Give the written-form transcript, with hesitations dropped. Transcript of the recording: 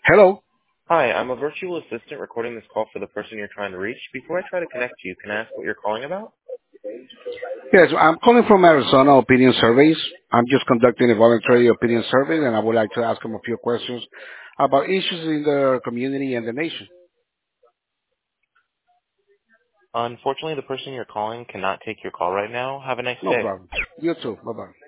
Hello. Hi, I'm a virtual assistant recording this call for the person you're trying to reach. Before I try to connect you, can I ask what you're calling about? Yes, I'm calling from Arizona Opinion Surveys. I'm just conducting a voluntary opinion survey, and I would like to ask them a few questions about issues in the community and the nation. Unfortunately, the person you're calling cannot take your call right now. Have a nice No day. problem. You too. Bye-bye.